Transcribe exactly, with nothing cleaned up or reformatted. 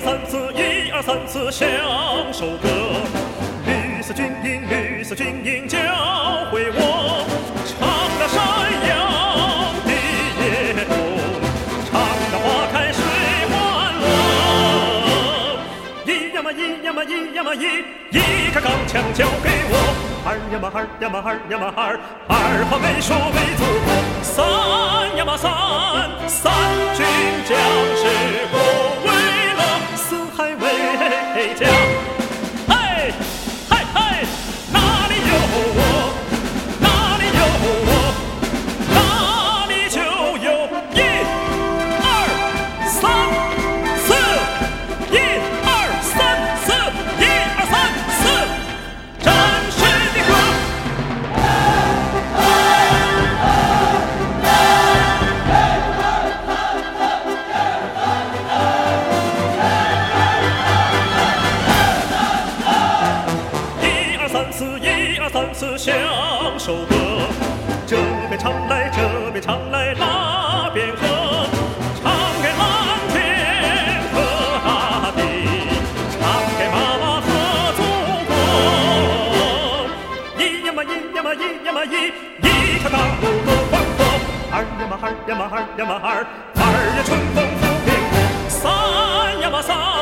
三四，一二三四，响首歌。绿色军营，绿色军营，教会我唱那山羊的夜空，唱那花开水欢乐。一呀嘛一呀嘛一呀嘛一，一个钢枪交给我。二呀嘛二呀嘛二呀嘛二，二话没说为祖国。三呀嘛三，三军将士不为乐，四海为家。嘿，嘿嘿，哪里有我，哪里有我，哪里就有一二三四，一二三四，一二三四，战士的歌。一二三四，一二三四，响首歌。这边唱来，这边唱来，那边和，唱给蓝天和大地，唱给妈妈和祖国。一呀嘛一呀嘛一呀嘛一，一条大路多宽阔。二呀嘛二呀嘛二呀嘛二，二呀春风拂面过。三呀嘛三。